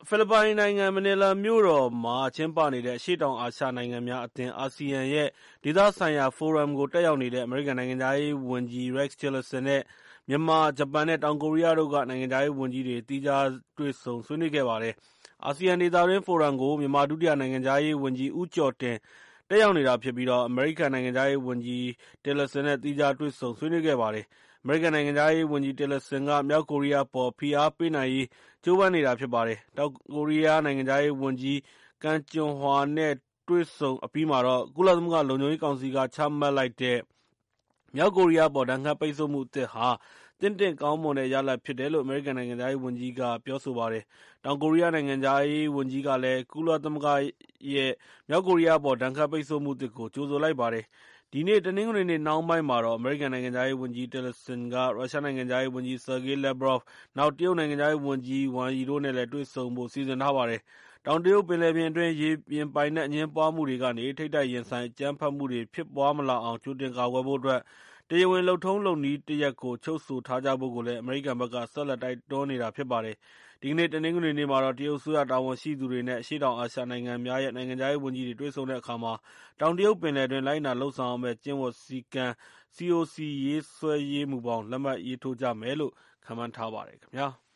ဖိလစ်ပိုင်နိုင်ငံမနီလာမြို့တော်မှာကျင်းပနေတဲ့အရှေ့တောင်အာရှနိုင်ငံများအသင်းအာဆီယံရဲ့ဒေသဆိုင်ရာဖိုရမ်ကိုတက်ရောက်နေတဲ့အမေရိကန်နိုင်ငံခြားရေးဝန်ကြီး Rex Tillerson နဲ့မြန်မာ၊ဂျပန်နဲ့တောင်ကိုရီးယားတို့ကနိုင်ငံခြားရေးဝန်ကြီးတွေသီးခြားတွေ့ဆုံဆွေးနွေးခဲ့ပါတယ်။အာဆီယံဒေသတွင်းဖိုရမ်ကိုမြန်မာဒုတိယနိုင်ငံခြားရေးဝန်ကြီးဦးကျော်တင်တက်ရောက်နေတာဖြစ်ပြီးအမေရိကန်နိုင်ငံခြားရေးဝန်ကြီး Tillerson နဲ့သီးခြားတွေ့ဆုံဆွေးနွေးခဲ့ပါတယ်။အမေရိကန်နိုင်ငံခြားရေးဝန်ကြီး Tillerson ကမြောက်ကိုရီးယားအပေါ်ဖိအားပေးနိုင်ရေးကြိုးပမ်းနေတာဖြစ်ပါတယ်။တောင်ကိုရီးယားနိုင်ငံခြားရေးဝန်ကြီးကမ်ဂျွန်ဟွာနဲ့တွေ့ဆုံအပြီးမှာကုလသမဂ္ဂလုံခြုံရေးကောင်စီကချမှတ်လိုက်တဲ့မြောက်ကိုရီးယားအပေါ်ဒဏ်ခတ်ပိတ်ဆို့မှုအသစ်ဟာသင့်တင့်ကောင်းမွန်တဲ့ရလဒ်ဖြစ်တယ်လို့အမေရိကန်နိုင်ငံခြားရေးဝန်ကြီးကပြောဆိုပါတယ်။တောင်ကိုရီးယားနိုင်ငံခြားရေးဝန်ကြီးကလည်းကုလသမဂ္ဂရဲ့မြောက်ကိုရီးယားအပေါ်ဒဏ်ခတ်ပိတ်ဆို့မှုသစ်ကိုကြိုဆိုလိုက်ပါတယ်။ဒီနေ့တနင်္ဂနွေနေ့နှောင်းပိုင်းမှာအမေရိကန်နိုင်ငံခြားရေးဝန်ကြီး Tillerson ကရုရှားနိုင်ငံခြားရေးဝန်ကြီး Sergey Lavrov နောက် တရုတ်နိုင်ငံခြားရေးဝန်ကြီး Wang Yi တို့နဲ့လည်းတွေ့ဆုံဖို့စီစဉ်ထားပါတယ်။တောင်တရုတ်ပင်လယ်ပြင်အတွင်းရေပြင်ပိုင်နက်အငြင်းပွားမှုတွေကနေထိပ်တိုက်ရင်ဆိုင်အကြမ်းဖက်မှုတွေဖြစ်ပွားမလာအောင်ကြိုတင်ကာကွယ်ဖို့တရားဝင်လုပ်ထုံးလုပ်နည်းတရပ်ကိုချုပ်ဆိုထားကြဖို့ကိုလည်းအမေရိကန်ဘက်ကဆက်လက်တိုက်တွန်းနေတာဖြစ်ပါတယ်။ဒီကနေ့တနင်္ဂနွေနေ့မှာတရုတ်အစိုးရတာဝန်ရှိသူတွေနဲ့အရှေ့တောင်အာရှနိုင်ငံများရဲ့နိုင်ငံခြားရေးဝန်ကြီးတွေတွေ့ဆုံတဲ့အခါတောင်တရုတ်ပင်လယ်အတွင်းလိုက်နာလုပ်ဆောင်ရမယ့်ကျင့်ဝတ်စည်းကမ်း COC ရေးဆွဲရေးမူဘောင်လက်မှတ်ရေးထိုးကြမယ်လို့ခန့်မှန်းထားပါတယ်ခင်ဗျာ။